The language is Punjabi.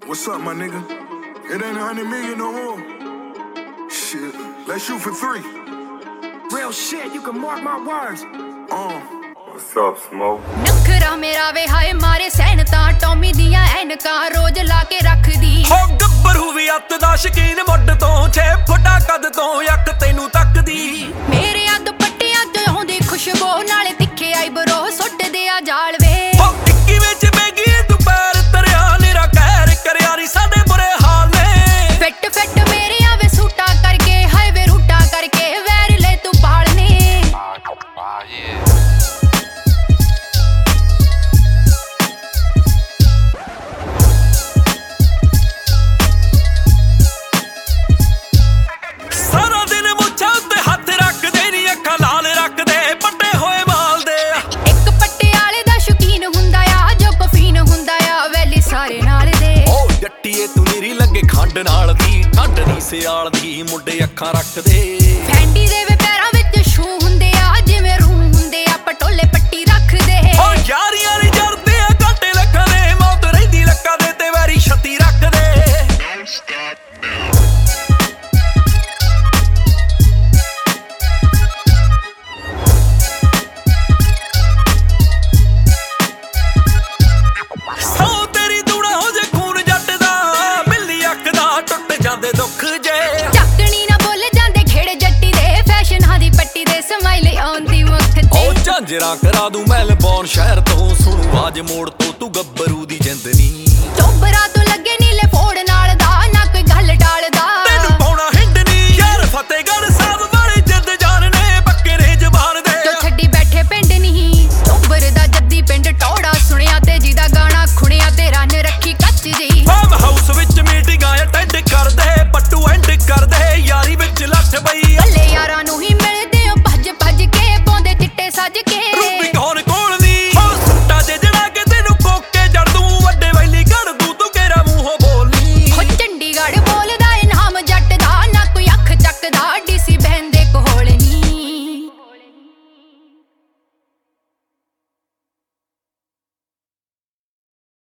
What's up, my nigga? It ain't 100 million no more. Shit, let's shoot for 3. Real shit, you can mark my words. What's up, Smoke? ਨਖਰਾ ਮੇਰਾ ਵੇ ਹਾਏ ਮਾਰੇ ਸੈਨਤਾ ਟੋਮੀ ਦੀਆਂ ਐਨਕਾਂ ਰੋਜ਼ ਲਾ ਕੇ ਰੱਖਦੀ ਹੋ ਗੱਭਰੂ ਵੀ ਅੱਤ ਦਾ ਸ਼ਕੀਨ ਮੁੱਢ ਤੋਂ 6 ਫੁੱਟਾ ਕੱਦ ਤੋਂ ਅੱਖ ਤੈਨੂੰ ਤੱਕਦੀ ਮੇਰੇ ਆ ਦੁਪੱਟਿਆਂ ਤੋਂ ਆਉਂਦੀ ਖੁਸ਼ਬੂ ਨਾਲੇ ਤਿੱਖੇ ਆਈ ਬਰੋ ਸੁੱਟਦੇ ਆ ਜਾਲ ਵੇ ਹੋ ਟਿੱਕੀ ਵਿੱਚ ਬੈਗੀ ਦੁਪਹਿਰ ਤਰਿਆ ਨਿਰਾ ਕਹਿਰ ਕਰਿਆ ਰੀ ਸਾਡੇ ਬੁਰੇ ਹਾਲ ਨੇ ਫਿੱਟ ਫਿੱਟ ਮੇਰੇ ਆਵੇ ਸੂਟਾ ਕਰਕੇ ਹਾਏ ਵੇ ਰੂਟਾ ਕਰਕੇ ਵੈਰ ਲੈ ਤੂੰ ਪਾਲਨੇ ਤੂੰ ਨੀਰੀ ਲੱਗੇ ਖੰਡ ਨਾਲ ਦੀ ਠੰਡ ਨੀ ਸਿਆਲ ਦੀ ਮੁੰਡੇ ਅੱਖਾਂ ਰੱਖਦੇ ਫੈਂਡੀ ਦੇ ਵੇ ਪੈਰਾਂ ਵਿੱਚ ਸ਼ੂ ਹੁੰਦੇ ਆ ਜਿਵੇਂ ਰੂਹ ਹੁੰਦੇ ਆ ਪਟੋਲੇ ਪੱਟੀ ਰੱਖਦੇ ਓ ਯਾਰੀਆਂ ਨੀ ਜਰਦੇ ਆ ਘਾਟੇ ਲੱਖਾਂ ਦੇ ਮੌਤ ਰਹਿੰਦੀ ਲੱਕਾਂ ਦੇ ਤੇ ਵੈਰੀ ਛੱਤੀ ਰੱਖਦੇ ਝਾਂਜਰਾਂ ਕਰਾ ਦੂੰ ਮੈਲਬੌਰਨ ਸ਼ਹਿਰ ਤੋਂ ਸੁਣੂ ਆਵਾਜ਼ ਮੋੜ ਤੋਂ ਤੂੰ ਗੱਭਰੂ ਦੀ ਜਿੰਦ ਨੀ